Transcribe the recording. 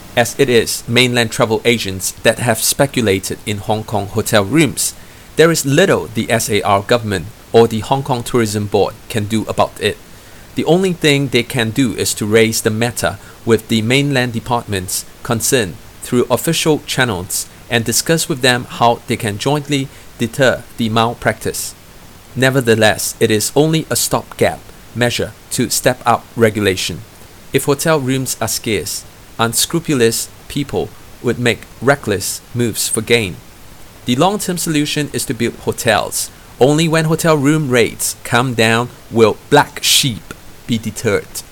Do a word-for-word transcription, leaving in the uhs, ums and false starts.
as it is mainland travel agents that have speculated in Hong Kong hotel rooms. There is little the S A R government or the Hong Kong Tourism Board can do about it. The only thing they can do is to raise the matter with the mainland departments concerned through official channels and discuss with them how they can jointly deter the malpractice. Nevertheless, it is only a stopgap measure to step up regulation. If hotel rooms are scarce, unscrupulous people would make reckless moves for gain. The long-term solution is to build hotels. Only when hotel room rates come down will black sheep be deterred.